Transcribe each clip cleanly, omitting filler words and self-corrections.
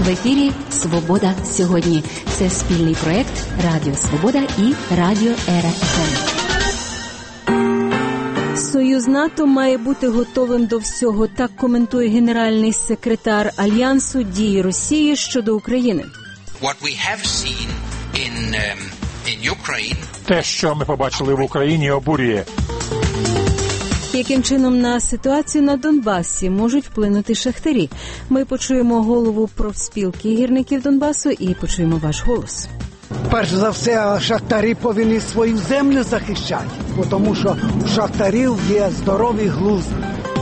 В ефірі «Свобода сьогодні». Це спільний проєкт Радіо Свобода і Радіо Ера ФМ. Союз НАТО має бути готовим до всього, так коментує генеральний секретар Альянсу дії Росії щодо України. Те, що ми побачили в Україні, обурює. Яким чином на ситуацію на Донбасі можуть вплинути шахтарі? Ми почуємо голову профспілки гірників Донбасу і почуємо ваш голос. Перш за все, шахтарі повинні свою землю захищати, тому що у шахтарів є здоровий глузд.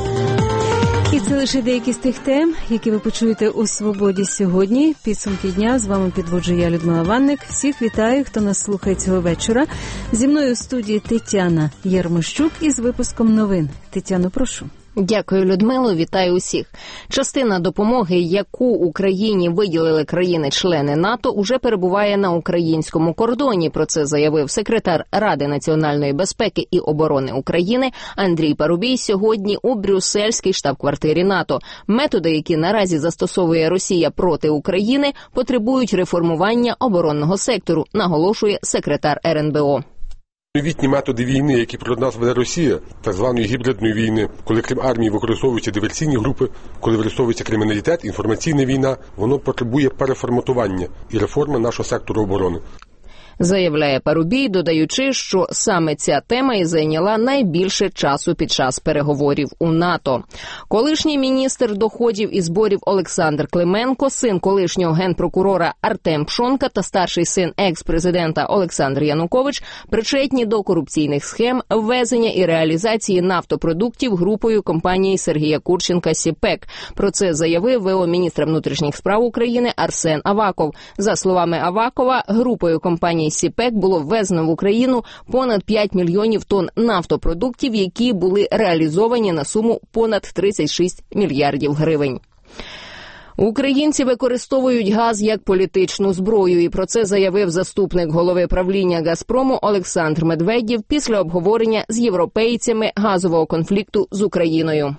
І це лише деякі з тих тем, які ви почуєте у «Свободі сьогодні». Підсумки дня з вами підводжу я, Людмила Ванник. Всіх вітаю, хто нас слухає цього вечора. Зі мною в студії Тетяна Ярмощук із випуском новин. Тетяно, прошу. Дякую, Людмило. Вітаю усіх. Частина допомоги, яку Україні виділили країни-члени НАТО, уже перебуває на українському кордоні. Про це заявив секретар Ради національної безпеки і оборони України Андрій Парубій сьогодні у брюссельській штаб-квартирі НАТО. Методи, які наразі застосовує Росія проти України, потребують реформування оборонного сектору, наголошує секретар РНБО. Новітні методи війни, які проти нас веде Росія, так званої гібридної війни, коли крім армії використовуються диверсійні групи, коли використовується криміналітет, інформаційна війна, воно потребує переформатування і реформи нашого сектору оборони. Заявляє Парубій, додаючи, що саме ця тема і зайняла найбільше часу під час переговорів у НАТО. Колишній міністр доходів і зборів Олександр Клименко, син колишнього генпрокурора Артем Пшонка та старший син екс-президента Олександр Янукович причетні до корупційних схем ввезення і реалізації нафтопродуктів групою компанії Сергія Курченка «Сіпек». Про це заявив в.о. міністра внутрішніх справ України Арсен Аваков. За словами Авакова, групою компанії «Сіпек» було ввезено в Україну понад 5 мільйонів тонн нафтопродуктів, які були реалізовані на суму понад 36 мільярдів гривень. Українці використовують газ як політичну зброю, і про це заявив заступник голови правління «Газпрому» Олександр Медведєв після обговорення з європейцями газового конфлікту з Україною.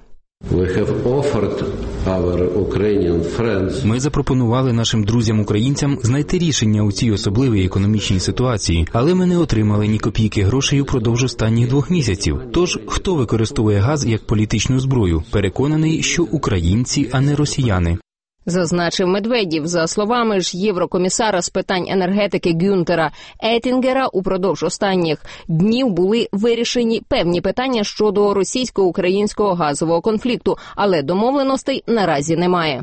Ми запропонували нашим друзям-українцям знайти рішення у цій особливій економічній ситуації, але ми не отримали ні копійки грошей упродовж останніх 2 місяців. Тож, хто використовує газ як політичну зброю? Переконаний, що українці, а не росіяни. Зазначив Медведєв. За словами ж єврокомісара з питань енергетики Гюнтера Етінгера, упродовж останніх днів були вирішені певні питання щодо російсько-українського газового конфлікту, але домовленостей наразі немає.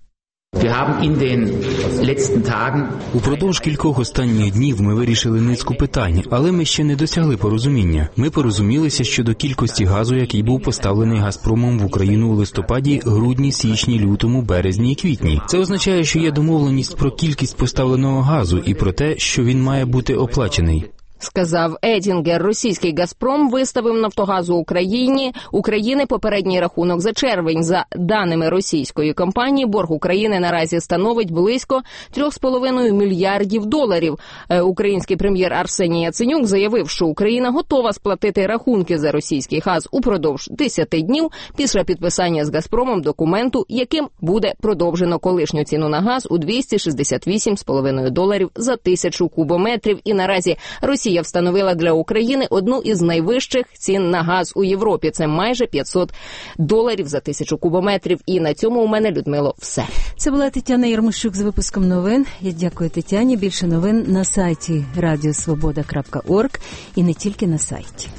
Упродовж кількох останніх днів ми вирішили низку питань, але ми ще не досягли порозуміння. Ми порозумілися щодо кількості газу, який був поставлений «Газпромом» в Україну у листопаді, грудні, січні, лютому, березні і квітні. Це означає, що є домовленість про кількість поставленого газу і про те, що він має бути оплачений. Сказав Етінгер. Російський «Газпром» виставив «Нафтогазу України» попередній рахунок за червень. За даними російської компанії, борг України наразі становить близько 3,5 мільярдів доларів. Український прем'єр Арсеній Яценюк заявив, що Україна готова сплатити рахунки за російський газ упродовж 10 днів після підписання з «Газпромом» документу, яким буде продовжено колишню ціну на газ у $268,5 за 1000 кубометрів. І наразі Росія встановила для України одну із найвищих цін на газ у Європі. Це майже $500 за 1000 кубометрів. І на цьому у мене, Людмило, все. Це була Тетяна Ярмощук з випуском новин. Я дякую Тетяні. Більше новин на сайті radiosvoboda.org і не тільки на сайті.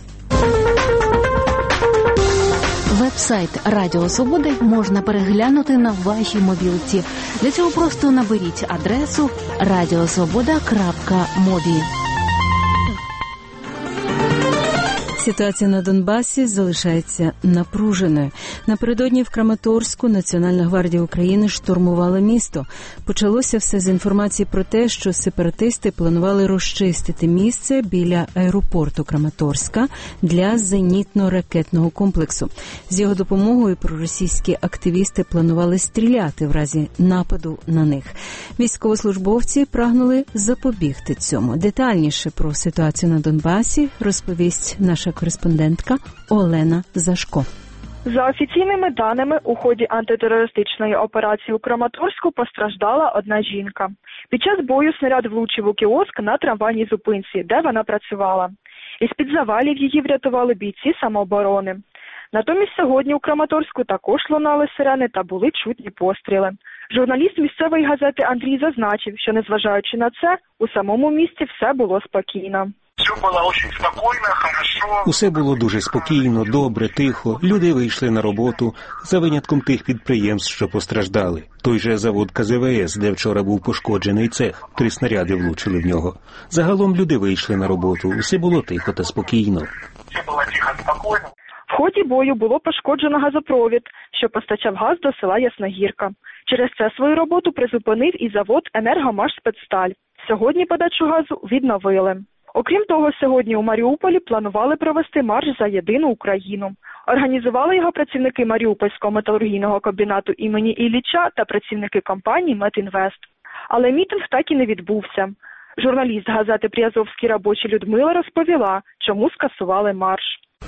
Веб-сайт Радіо Свободи можна переглянути на вашій мобілці. Для цього просто наберіть адресу radiosvoboda.mobi. Ситуація на Донбасі залишається напруженою. Напередодні в Краматорську Національна гвардія України штурмувала місто. Почалося все з інформації про те, що сепаратисти планували розчистити місце біля аеропорту Краматорська для зенітно-ракетного комплексу. З його допомогою проросійські активісти планували стріляти в разі нападу на них. Військовослужбовці прагнули запобігти цьому. Детальніше про ситуацію на Донбасі розповість наша кореспондентка Олена Зашко. За офіційними даними, у ході антитерористичної операції у Краматорську постраждала одна жінка. Під час бою снаряд влучив у кіоск на трамвайній зупинці, де вона працювала. Із-під завалів її врятували бійці самооборони. Натомість сьогодні у Краматорську також лунали сирени та були чутні постріли. Журналіст місцевої газети Андрій зазначив, що незважаючи на це, у самому місті все було спокійно. Все було дуже спокійно, хорошо. Усе було дуже спокійно, добре, тихо. Люди вийшли на роботу, за винятком тих підприємств, що постраждали. Той же завод КЗВС, де вчора був пошкоджений цех. 3 снаряди влучили в нього. Загалом люди вийшли на роботу. Усе було тихо та спокійно. Все було тихо, спокійно. В ході бою було пошкоджено газопровід, що постачав газ до села Ясногірка. Через це свою роботу призупинив і завод «Енергомашспецсталь». Сьогодні подачу газу відновили. Окрім того, сьогодні у Маріуполі планували провести марш за єдину Україну. Організували його працівники Маріупольського металургійного комбінату імені Ілліча та працівники компанії «Метінвест». Але мітинг так і не відбувся. Журналіст газети «Приазовські робочі» Людмила розповіла, чому скасували марш.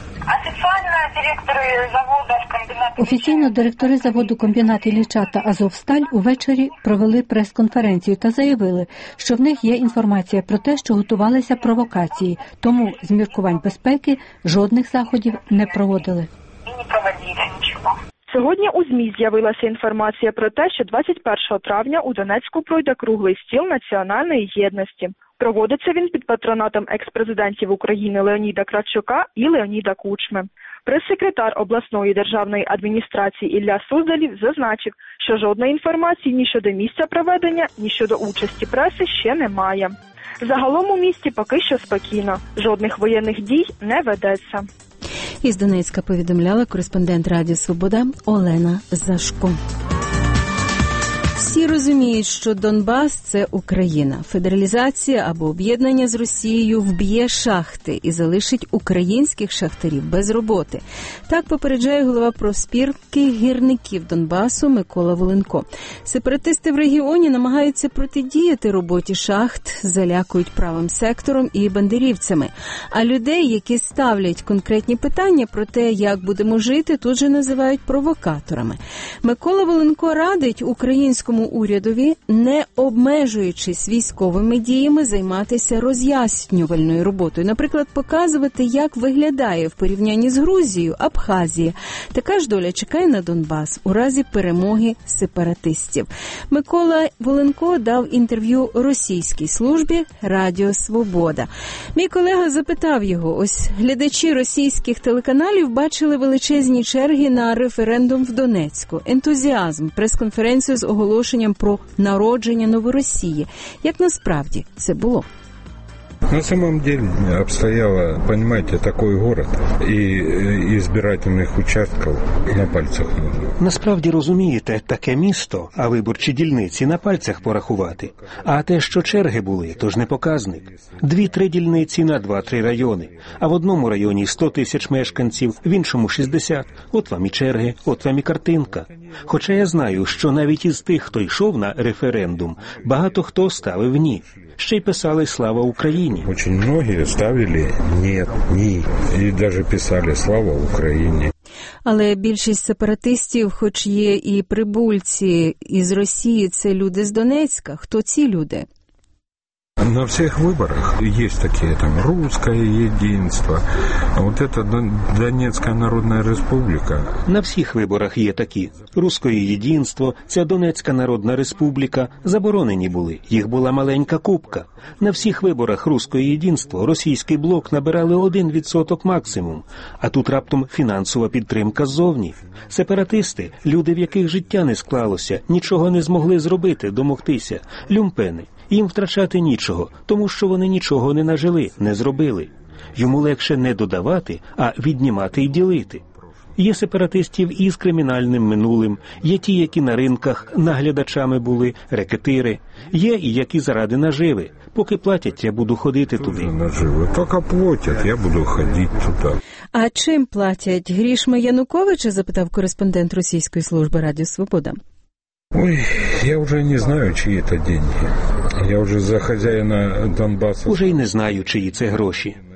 Офіційно директори заводу комбінат Ілліча та «Азовсталь» увечері провели прес-конференцію та заявили, що в них є інформація про те, що готувалися провокації, тому з міркувань безпеки жодних заходів не проводили. Сьогодні у ЗМІ з'явилася інформація про те, що 21 травня у Донецьку пройде круглий стіл національної єдності. Проводиться він під патронатом екс-президентів України Леоніда Кравчука і Леоніда Кучми. Прес-секретар обласної державної адміністрації Ілля Суздалів зазначив, що жодної інформації ні щодо місця проведення, ні щодо участі преси ще немає. Загалом у місті поки що спокійно, жодних воєнних дій не ведеться. Із Донецька повідомляла кореспондент Радіо Свобода Олена Зашко. Всі розуміють, що Донбас – це Україна. Федералізація або об'єднання з Росією вб'є шахти і залишить українських шахтарів без роботи. Так попереджає голова профспілки гірників Донбасу Микола Воленко. Сепаратисти в регіоні намагаються протидіяти роботі шахт, залякують правим сектором і бандерівцями. А людей, які ставлять конкретні питання про те, як будемо жити, тут же називають провокаторами. Микола Воленко радить українському урядові, не обмежуючись військовими діями, займатися роз'яснювальною роботою. Наприклад, показувати, як виглядає в порівнянні з Грузією Абхазія. Така ж доля чекає на Донбас у разі перемоги сепаратистів. Микола Воленко дав інтерв'ю російській службі Радіо Свобода. Мій колега запитав його, ось глядачі російських телеканалів бачили величезні черги на референдум в Донецьку, ентузіазм, прес-конференцію з оголошенням про народження Новоросії. Як насправді це було? На самом деле обстояло, понимаете, такой город и избирательных участков на пальцах. Насправді, розумієте, таке місто, а виборчі дільниці на пальцях порахувати. А те, що черги були, то ж не показник. 2-3 дільниці на 2-3 райони. А в одному районі 100 тисяч мешканців, в іншому 60. От вам і черги, от вам і картинка. Хоча я знаю, що навіть із тих, хто йшов на референдум, багато хто ставив «ні». Ще й писали «Слава Україні». Очень многие ставили «нет», «ні». І навіть писали «Слава Україні». Але більшість сепаратистів, хоч є і прибульці із Росії, це люди з Донецька. Хто ці люди? На всех выборах есть такие, там, русское единство, а вот это Донецкая Народная Республика. На всіх виборах є такі. Руське єдинство, ця Донецька Народна Республіка заборонені були. Їх була маленька купка. На всіх виборах Руське єдинство, російський блок набирали 1% максимум. А тут раптом фінансова підтримка ззовні. Сепаратисти, люди, в яких життя не склалося, нічого не змогли зробити, домогтися. Люмпени. Їм втрачати нічого, тому що вони нічого не нажили, не зробили. Йому легше не додавати, а віднімати і ділити. Є сепаратистів із кримінальним минулим, є ті, які на ринках наглядачами були, рекетири, є і які заради наживи. Поки платять, я буду ходити туди. Наживи. Поки платять, я буду ходити туди. А чим платять? Грішми Януковича, запитав кореспондент російської служби Радіо Свобода. Ой, я вже не знаю, чиї це деньги. Я вже за хазяїна Донбасу. Уже й не знаю, чиї це гроші.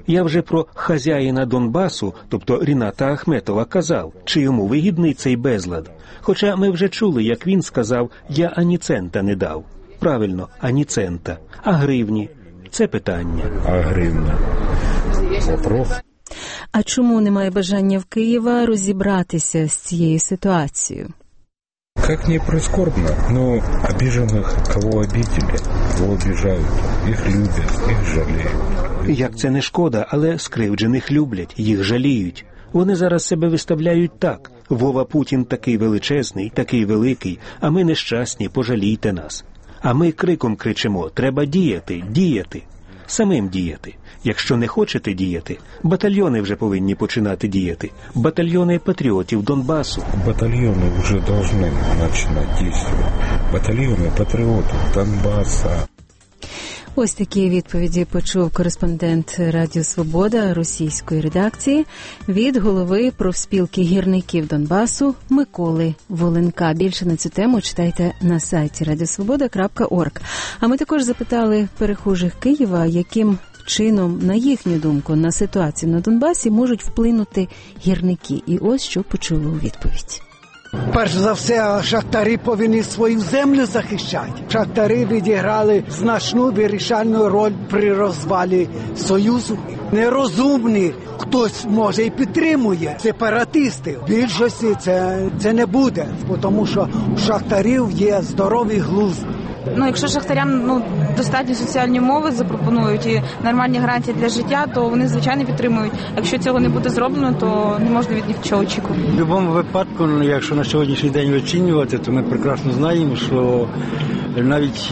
Я вже про хазяїна Донбасу, тобто Ріната Ахметова, казав, чи йому вигідний цей безлад. Хоча ми вже чули, як він сказав, я ані цента не дав. Правильно, ані цента. А гривні? Це питання. А гривня? Вопрос. А чому немає бажання в Києва розібратися з цією ситуацією? Как ни прискорбно, но обиженных, кого обидели, кого обижают, их любят, их жалеют. Як це не шкода, але скривджених люблять, їх жаліють. Вони зараз себе виставляють так. Вова Путін такий величезний, такий великий, а ми нещасні, пожалійте нас. А ми криком кричимо, треба діяти, діяти. Самим діяти. Якщо не хочете діяти, батальйони вже повинні починати діяти. Батальйони патріотів Донбасу. Батальйони вже повинні починати діяти. Батальйони патріотів Донбаса. Ось такі відповіді почув кореспондент Радіо Свобода російської редакції від голови профспілки гірників Донбасу Миколи Воленка. Більше на цю тему читайте на сайті radiosvoboda.org. А ми також запитали перехожих Києва, яким чином, на їхню думку, на ситуацію на Донбасі можуть вплинути гірники. І ось що почули у відповідь. Перш за все, шахтарі повинні свою землю захищати. Шахтарі відіграли значну вирішальну роль при розвалі Союзу. Нерозумні хтось, може, і підтримує сепаратисти. В більшості це не буде, тому що у шахтарів є здоровий глузд. Якщо шахтарям достатні соціальні умови запропонують і нормальні гарантії для життя, то вони, звичайно, підтримують. Якщо цього не буде зроблено, то не можна від них нічого очікувати. В будь-якому випадку, якщо на сьогоднішній день оцінювати, то ми прекрасно знаємо, що навіть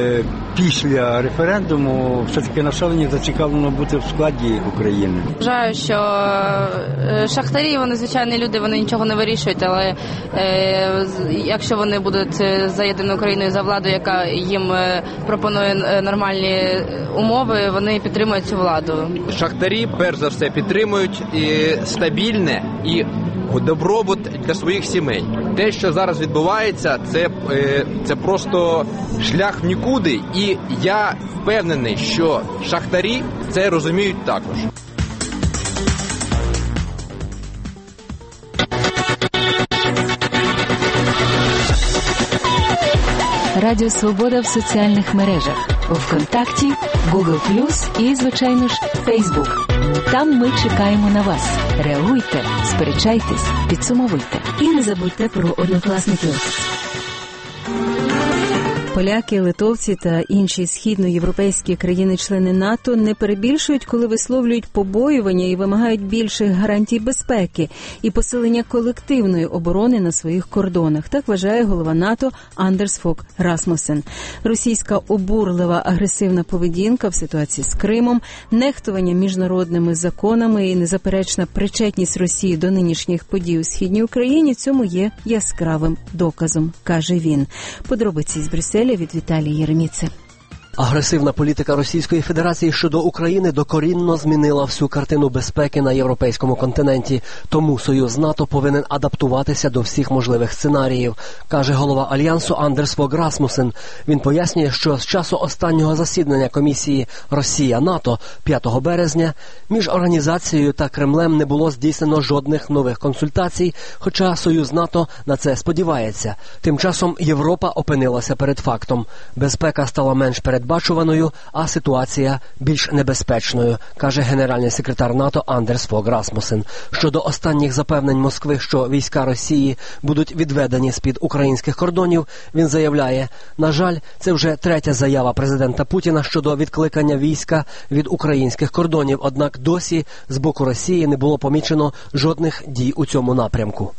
після референдуму все-таки населення зацікавлено бути в складі України. Вважаю, що шахтарі, вони звичайні люди, вони нічого не вирішують, але якщо вони будуть за єдину Україну і за владу, яка їм пропонує нормальні умови, вони підтримують цю владу. Шахтарі, перш за все, підтримують стабільне і добробут для своїх сімей. Те, що зараз відбувається, це просто шлях в нікуди, і я впевнений, що шахтарі це розуміють також. Радіо Свобода в соціальних мережах. У ВКонтакті, Google+, і, звичайно ж, Facebook. Там ми чекаємо на вас. Реагуйте, сперечайтесь, підсумовуйте. І не забудьте про однокласників. Поляки, литовці та інші східноєвропейські країни-члени НАТО не перебільшують, коли висловлюють побоювання і вимагають більших гарантій безпеки і посилення колективної оборони на своїх кордонах. Так вважає голова НАТО Андерс Фог Расмусен. Російська обурлива агресивна поведінка в ситуації з Кримом, нехтування міжнародними законами і незаперечна причетність Росії до нинішніх подій у Східній Україні цьому є яскравим доказом, каже він. Подробиці з Брюсселя від Віталії Єреміци. Агресивна політика Російської Федерації щодо України докорінно змінила всю картину безпеки на європейському континенті. Тому Союз НАТО повинен адаптуватися до всіх можливих сценаріїв, каже голова Альянсу Андерс Фог Расмусен. Він пояснює, що з часу останнього засідання комісії Росія-НАТО 5 березня між організацією та Кремлем не було здійснено жодних нових консультацій, хоча Союз НАТО на це сподівається. Тим часом Європа опинилася перед фактом. Безпека стала менш передбачуваною, а ситуація більш небезпечною, каже генеральний секретар НАТО Андерс Фог Расмусен. Щодо останніх запевнень Москви, що війська Росії будуть відведені з-під українських кордонів, він заявляє, на жаль, це вже третя заява президента Путіна щодо відкликання війська від українських кордонів, однак досі з боку Росії не було помічено жодних дій у цьому напрямку.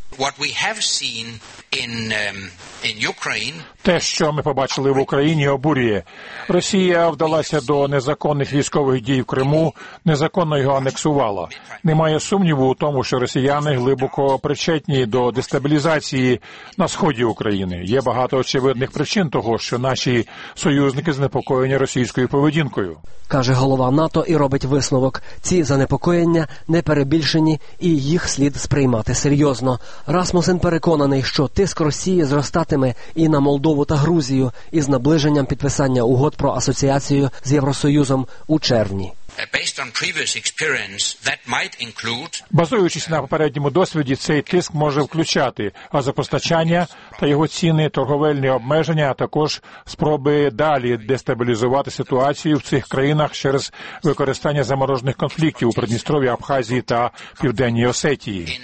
Те, що ми побачили в Україні, обурює. Росія вдалася до незаконних військових дій в Криму, незаконно його анексувала. Немає сумніву у тому, що росіяни глибоко причетні до дестабілізації на сході України. Є багато очевидних причин того, що наші союзники занепокоєні російською поведінкою. Каже голова НАТО і робить висновок. Ці занепокоєння не перебільшені і їх слід сприймати серйозно. Расмусен переконаний, що тиск Росії зростатиме і на Молдову та Грузію із наближенням підписання угод про асоціацію з Євросоюзом у червні. Базуючись на попередньому досвіді, цей тиск може включати газопостачання та його ціни, торговельні обмеження, а також спроби далі дестабілізувати ситуацію в цих країнах через використання заморожених конфліктів у Придністров'ї, Абхазії та Південній Осетії.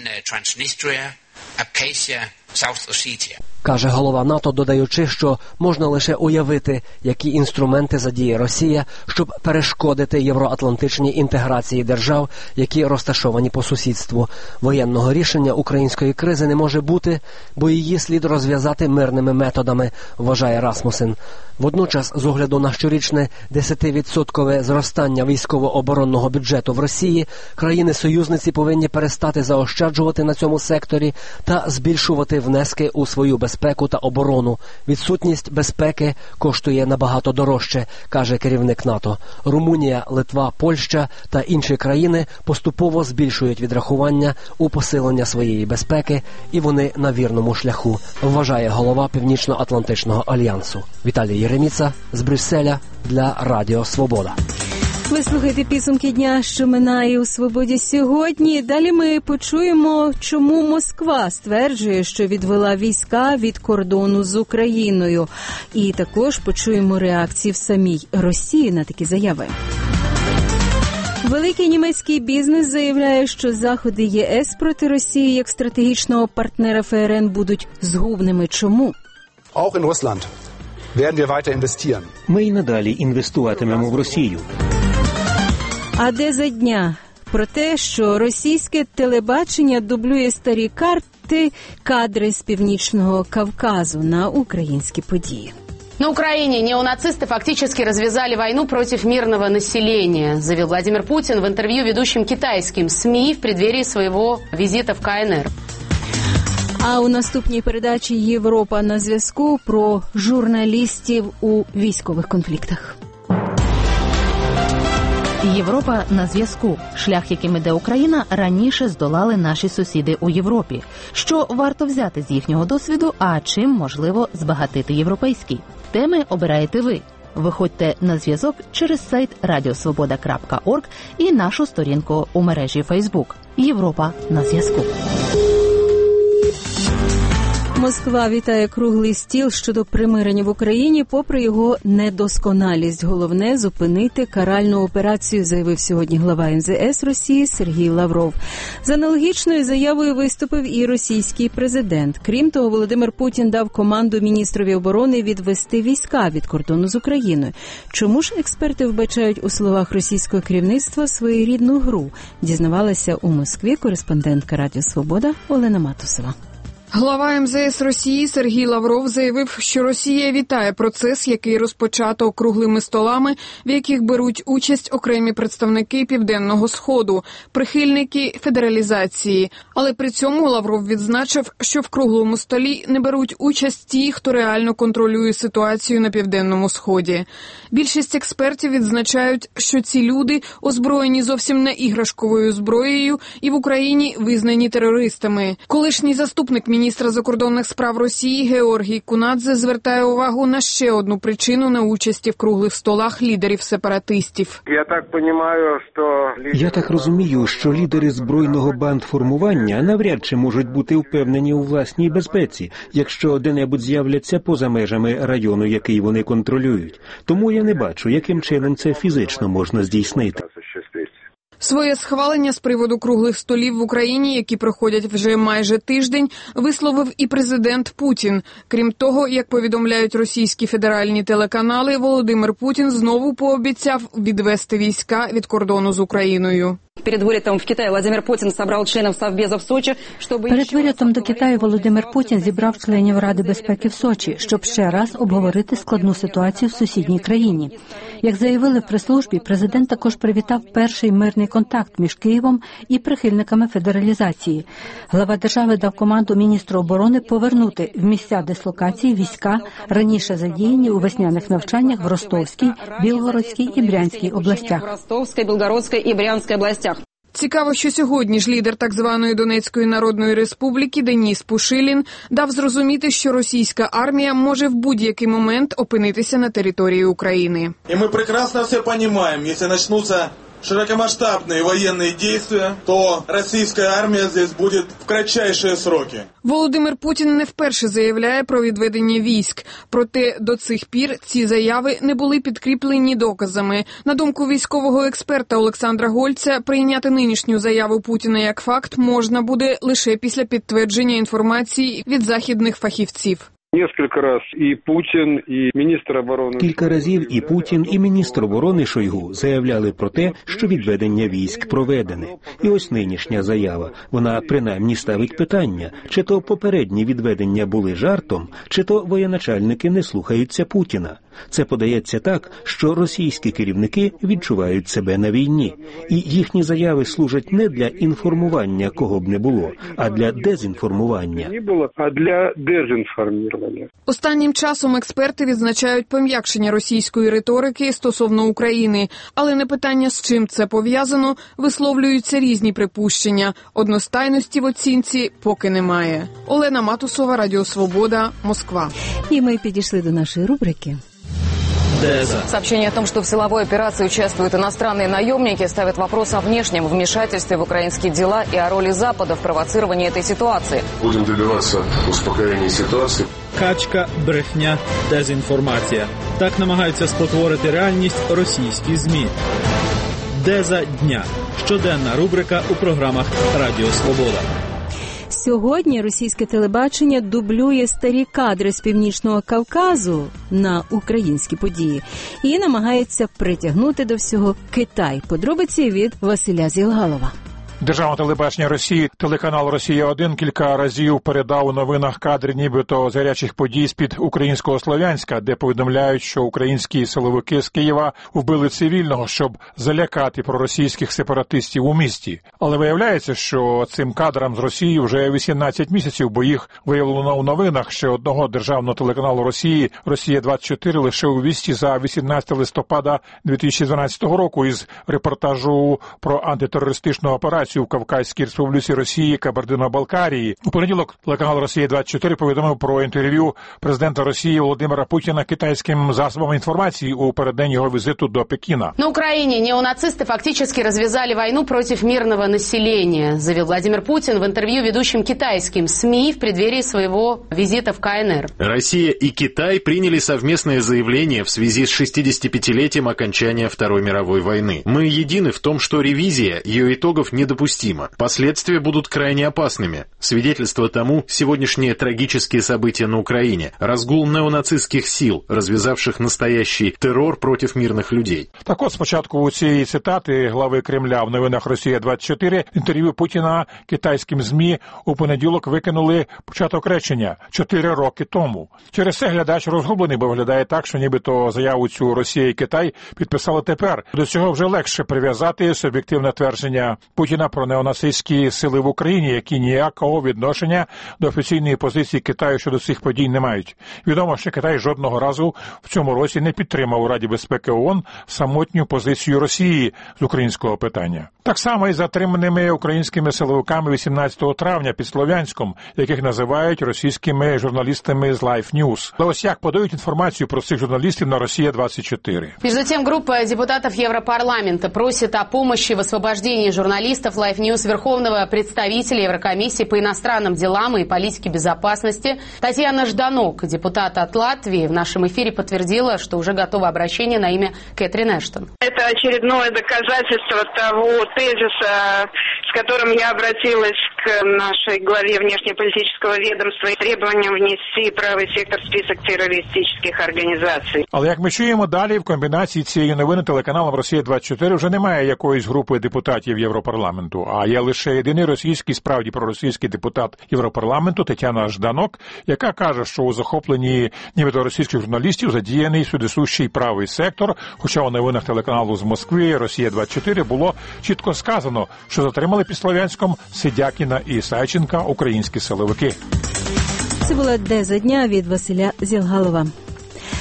Каже голова НАТО, додаючи, що можна лише уявити, які інструменти задіє Росія, щоб перешкодити євроатлантичній інтеграції держав, які розташовані по сусідству. Воєнного рішення української кризи не може бути, бо її слід розв'язати мирними методами, вважає Расмусен. Водночас, з огляду на щорічне 10% зростання військово-оборонного бюджету в Росії, країни-союзниці повинні перестати заощаджувати на цьому секторі та збільшувати внески у свою безпеку та оборону. Відсутність безпеки коштує набагато дорожче, каже керівник НАТО. Румунія, Литва, Польща та інші країни поступово збільшують відрахування у посилення своєї безпеки, і вони на вірному шляху, вважає голова Північно-Атлантичного альянсу. Віталій Єреміца з Брюсселя для Радіо Свобода. Ви слухаєте підсумки дня, що минає у «Свободі» сьогодні. Далі ми почуємо, чому Москва стверджує, що відвела війська від кордону з Україною. І також почуємо реакції в самій Росії на такі заяви. Великий німецький бізнес заявляє, що заходи ЄС проти Росії як стратегічного партнера ФРН будуть згубними. Чому? Auch in Russland werden wir weiter investieren. Ми й надалі інвестуватимемо в Росію. А де за дня? Про те, що російське телебачення дублює старі кадри з Північного Кавказу на українські події. На Украине неонацисты фактически развязали войну против мирного населения, заявил Владимир Путин в интервью ведущим китайским СМИ в преддверии своего визита в КНР. А у наступній передачі «Європа на зв'язку» про журналістів у військових конфліктах. Європа на зв'язку. Шлях, яким іде Україна, раніше здолали наші сусіди у Європі. Що варто взяти з їхнього досвіду, а чим можливо збагатити європейський? Теми обираєте ви. Виходьте на зв'язок через сайт radiosvoboda.org і нашу сторінку у мережі Facebook. Європа на зв'язку. Москва вітає круглий стіл щодо примирення в Україні, попри його недосконалість. Головне – зупинити каральну операцію, заявив сьогодні глава МЗС Росії Сергій Лавров. З аналогічною заявою виступив і російський президент. Крім того, Володимир Путін дав команду міністрові оборони відвести війська від кордону з Україною. Чому ж експерти вбачають у словах російського керівництва своєрідну гру? Дізнавалася у Москві кореспондентка Радіо Свобода Олена Матусова. Глава МЗС Росії Сергій Лавров заявив, що Росія вітає процес, який розпочато круглими столами, в яких беруть участь окремі представники Південного Сходу, прихильники федералізації. Але при цьому Лавров відзначив, що в круглому столі не беруть участь ті, хто реально контролює ситуацію на Південному Сході. Більшість експертів відзначають, що ці люди озброєні зовсім не іграшковою зброєю і в Україні визнані терористами. Колишній заступник міністра закордонних справ Росії Георгій Кунадзе звертає увагу на ще одну причину неучасті в круглих столах лідерів сепаратистів. Я так розумію, що лідери збройного бандформування навряд чи можуть бути впевнені у власній безпеці, якщо де-небудь з'являться поза межами району, який вони контролюють. Тому я не бачу, яким чином це фізично можна здійснити. Своє схвалення з приводу круглих столів в Україні, які проходять вже майже тиждень, висловив і президент Путін. Крім того, як повідомляють російські федеральні телеканали, Володимир Путін знову пообіцяв відвести війська від кордону з Україною. Перед вилітом в Китай Володимир Путін зібрав членів Совбезу в Сочі, щоб... Перед вилітом до Китаю Володимир Путін зібрав членів Ради безпеки в Сочі, щоб ще раз обговорити складну ситуацію в сусідній країні. Як заявили в прес-службі, президент також привітав перший мирний контакт між Києвом і прихильниками федералізації. Глава держави дав команду міністру оборони повернути в місця дислокації війська, раніше задіяні у весняних навчаннях в Ростовській, Білгородській і Брянській областях. Цікаво, що сьогодні ж лідер так званої Донецької Народної Республіки Деніс Пушилін дав зрозуміти, що російська армія може в будь-який момент опинитися на території України. І ми прекрасно все розуміємо, якщо почнуться широкомасштабные военные действия, то российская армия здесь будет в кратчайшие сроки. Володимир Путін не вперше заявляє про відведення військ. Проте до цих пір ці заяви не були підкріплені доказами. На думку військового експерта Олександра Гольця, прийняти нинішню заяву Путіна як факт можна буде лише після підтвердження інформації від західних фахівців. Кілька разів і Путін, і міністр оборони Шойгу заявляли про те, що відведення військ проведене. І ось нинішня заява. Вона принаймні ставить питання, чи то попередні відведення були жартом, чи то воєначальники не слухаються Путіна. Це подається так, що російські керівники відчувають себе на війні. І їхні заяви служать не для інформування кого б не було, а для дезінформування. Останнім часом експерти відзначають пом'якшення російської риторики стосовно України. Але на питання, з чим це пов'язано, висловлюються різні припущення. Одностайності в оцінці поки немає. Олена Матусова, Радіо Свобода, Москва. І ми підійшли до нашої рубрики. Сообщение о том, что в силовой операции участвуют иностранные наемники, ставит вопрос о внешнем вмешательстве в украинские дела и о роли Запада в провоцировании этой ситуации. Будем добиваться успокоения ситуации. Качка, брехня, дезінформація. Так намагаються спотворити реальність російські ЗМІ. Деза дня. Щоденна рубрика у програмах Радіо Свобода. Сьогодні російське телебачення дублює старі кадри з Північного Кавказу на українські події і намагається притягнути до всього Китай. Подробиці від Василя Зілгалова. Державне телебачення Росії, телеканал «Росія-1» кілька разів передав у новинах кадри нібито з гарячих подій з-під українського Слов'янська, де повідомляють, що українські силовики з Києва вбили цивільного, щоб залякати проросійських сепаратистів у місті. Але виявляється, що цим кадрам з Росії вже 18 місяців, бо їх виявлено у новинах ще одного державного телеканалу Росії «Росія-24» лише у вісті за 18 листопада 2012 року із репортажу про антитерористичну операцію в Кавказькій Республіці Росії Кабардино-Балкарії. У понеділок телеканал «Росія-24» повідомив про інтерв'ю президента Росії Володимира Путіна китайським засобам інформації у переддень його візиту до Пекіна. На Украине неонацисты фактически развязали войну против мирного населения, заявил Владимир Путин в интервью ведущим китайским СМИ в преддверии своего визита в КНР. Россия и Китай приняли совместное заявление в связи с 65-летием окончания Второй мировой войны. Мы едины в том, что ревизия ее итогов недопустима. Последствия будут крайне опасными. Свидетельство тому – сегодняшние трагические события на Украине, разгул неонацистских сил, развязавших настоящий террор против мирных людей. Так от, спочатку у цієї цитати глави Кремля в новинах «Росія-24» інтерв'ю Путіна китайським ЗМІ у понеділок викинули початок речення 4 роки тому. Через це глядач розгублений, бо виглядає так, що нібито заяву цю Росія і Китай підписали тепер. До цього вже легше прив'язати суб'єктивне твердження Путіна про неонацистські сили в Україні, які ніякого відношення до офіційної позиції Китаю щодо цих подій не мають. Відомо, що Китай жодного разу в цьому році не підтримав у Раді безпеки ООН самотню позицію Росії з українського питання. Так само і з затриманими українськими силовиками 18 травня під Слов'янськом, яких називають російськими журналістами з Life News. Але ось як подають інформацію про цих журналістів на «Росія-24». Между тем, группа депутатов Европарламента просит о помощи в освобождении журналистов Life News верховного представителя Еврокомиссии по иностранным делам и политике безопасности Татьяна Жданок, депутат от Латвии, в нашем эфире подтвердила, что уже готово обращение на имя Кэтрин Эштон. Это очередное доказательство того тезиса, с которым я обратилась к нашей главе внешнеполитического ведомства с требованием внести правый сектор в список террористических организаций. Але як ми чуємо далі, в комбінації цієї новини телеканалом «Росія-24» вже немає якоїсь групи депутатів Європарламенту, а є лише єдиний російський, справді проросійський депутат Європарламенту Тетяна Жданок, яка каже, що у захопленні нібито російських журналістів задіяний сюдисущий правий сектор, хоча у новинах телеканалу з Москви «Росія-24» було чітко сказано, що затримали під Слов'янськом Сидякіна і Сайченка українські силовики. Це була «Деза дня» від Василя Зілгалова.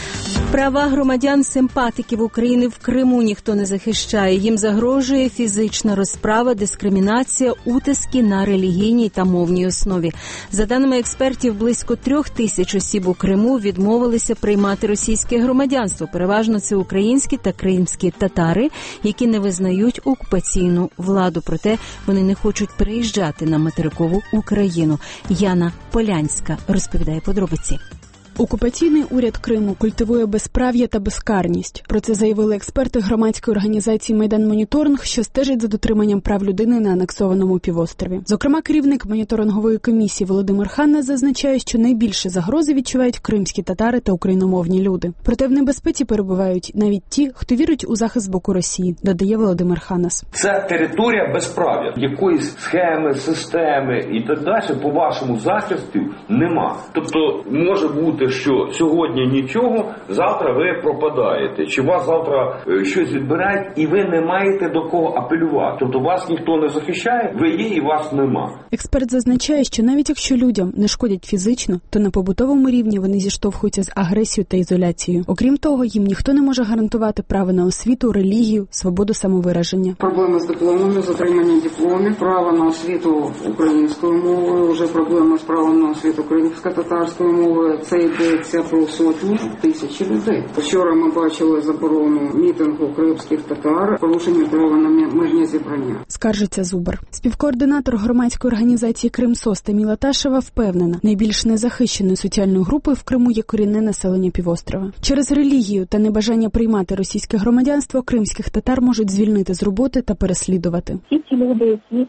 Права громадян-симпатиків України в Криму ніхто не захищає. Їм загрожує фізична розправа, дискримінація, утиски на релігійній та мовній основі. За даними експертів, близько 3000 осіб у Криму відмовилися приймати російське громадянство. Переважно це українські та кримські татари, які не визнають окупаційну владу. Проте вони не хочуть переїжджати на материкову Україну. Яна Полянська розповідає подробиці. Окупаційний уряд Криму культивує безправ'я та безкарність. Про це заявили експерти громадської організації «Майдан Моніторинг», що стежить за дотриманням прав людини на анексованому півострові. Зокрема, керівник моніторингової комісії Володимир Ханна зазначає, що найбільше загрози відчувають кримські татари та україномовні люди. Проте в небезпеці перебувають навіть ті, хто вірить у захист з боку Росії, додає Володимир Ханас. Це територія безправ'я. Якоїсь схеми, системи і так далі по вашому захисту нема. Тобто може бути, що сьогодні нічого, завтра ви пропадаєте, чи вас завтра щось відбирають, і ви не маєте до кого апелювати. Тобто вас ніхто не захищає, ви є і вас нема. Експерт зазначає, що навіть якщо людям не шкодять фізично, то на побутовому рівні вони зіштовхуються з агресією та ізоляцією. Окрім того, їм ніхто не може гарантувати право на освіту, релігію, свободу самовираження. Проблеми з дипломами, затримання дипломів, право на освіту українською мовою, вже проблема з правом на освіту кримсько-татарською мовою. Це йдеться про сотні тисячі людей. Вчора ми бачили заборону мітингу кримських татар, порушення права на мирні зібрання. Скаржиться Зубар. Співкоординатор громадської організації «Кримсос» Таміла Ташева впевнена, найбільш незахищеною соціальною групою в Криму є корінне населення півострова. Через релігію та небажання приймати російське громадянство кримських татар можуть звільнити з роботи та переслідувати. Ті люди, які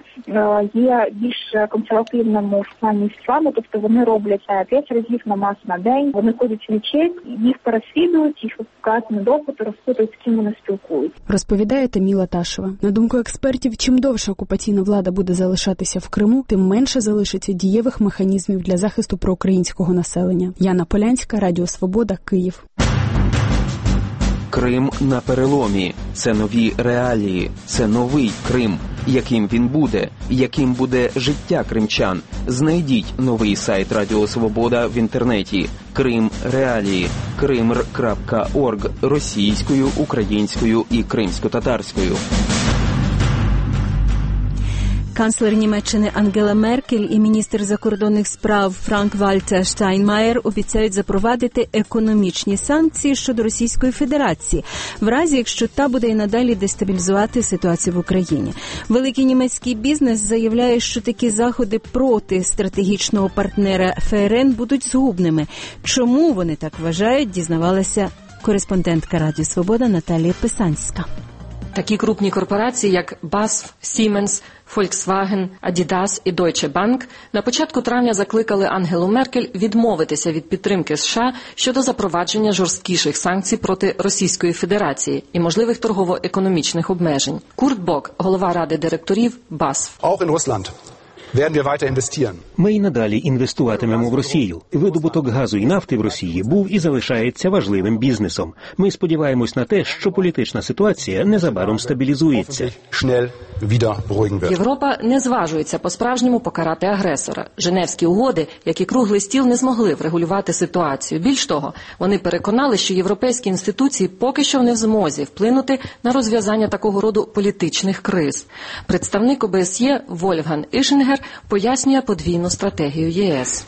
є більш консервативному в плані ісламу, тобто вони роблять 5 разів намаз на день, вони ходять в мечеть, їх переслідують, їх викликають на допит, розпитують, з ким вони спілкуються. Розповідає Таміла Ташева. На думку експертів, чим довше окупаційна влада буде залишатися в Криму, тим менше залишиться дієвих механізмів для захисту проукраїнського населення. Яна Полянська, Радіо Свобода, Київ. Крим на переломі. Це нові реалії. Це новий Крим. Яким він буде? Яким буде життя кримчан? Знайдіть новий сайт Радіо Свобода в інтернеті. Крим реалії. krimr.org російською, українською і кримсько-татарською. Канцлер Німеччини Ангела Меркель і міністр закордонних справ Франк-Вальтер Штайнмаєр обіцяють запровадити економічні санкції щодо Російської Федерації, в разі, якщо та буде і надалі дестабілізувати ситуацію в Україні. Великий німецький бізнес заявляє, що такі заходи проти стратегічного партнера ФРН будуть згубними. Чому вони так вважають, дізнавалася кореспондентка Радіо Свобода Наталія Писанська. Такі крупні корпорації, як BASF, Siemens, Volkswagen, Adidas і Deutsche Bank на початку травня закликали Ангелу Меркель відмовитися від підтримки США щодо запровадження жорсткіших санкцій проти Російської Федерації і можливих торгово-економічних обмежень. Курт Бок, голова ради директорів BASF. Ми й надалі інвестуватимемо в Росію. Видобуток газу і нафти в Росії був і залишається важливим бізнесом. Ми сподіваємось на те, що політична ситуація незабаром стабілізується. Європа не зважується по-справжньому покарати агресора. Женевські угоди, як і круглий стіл, не змогли врегулювати ситуацію. Більш того, вони переконали, що європейські інституції поки що не в змозі вплинути на розв'язання такого роду політичних криз. Представник ОБСЄ Вольфганг Ішингер пояснює подвійну стратегію ЄС.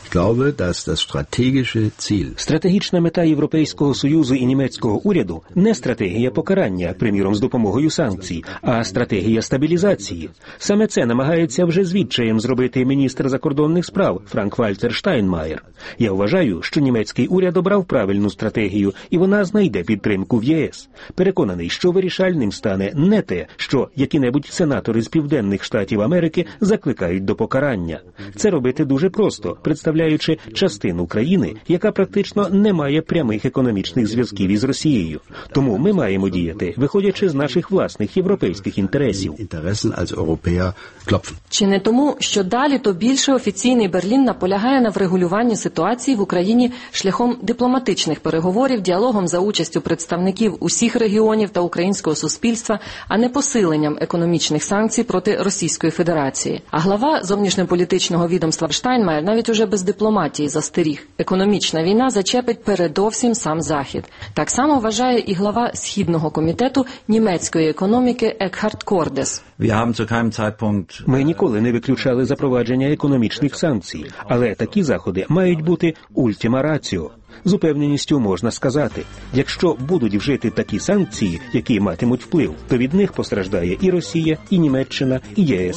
Стратегічна мета Європейського Союзу і німецького уряду не стратегія покарання, приміром з допомогою санкцій, а стратегія стабілізації. Саме це намагається вже з відчаєм зробити міністр закордонних справ Франк-Вальтер Штайнмаєр. Я вважаю, що німецький уряд обрав правильну стратегію, і вона знайде підтримку в ЄС. Переконаний, що вирішальним стане не те, що які-небудь сенатори з Південних Штатів Америки закликають до покарання. Це робити дуже просто, представляючи частину країни, яка практично не має прямих економічних зв'язків із Росією. Тому ми маємо діяти, виходячи з наших власних європейських інтересів. Чи не тому, що далі то більше офіційний Берлін наполягає на врегулюванні ситуації в Україні шляхом дипломатичних переговорів, діалогом за участю представників усіх регіонів та українського суспільства, а не посиленням економічних санкцій проти Російської Федерації. А глава зовнішньополітичного відомства Штайнмаєр навіть уже без дипломатії застеріг. Економічна війна зачепить передовсім сам Захід. Так само вважає і глава Східного комітету німецької економіки Екхард Кордес. Ми ніколи не виключали запровадження економічних санкцій, але такі заходи мають бути ультима раціо. З упевненістю можна сказати, якщо будуть вжити такі санкції, які матимуть вплив, то від них постраждає і Росія, і Німеччина, і ЄС.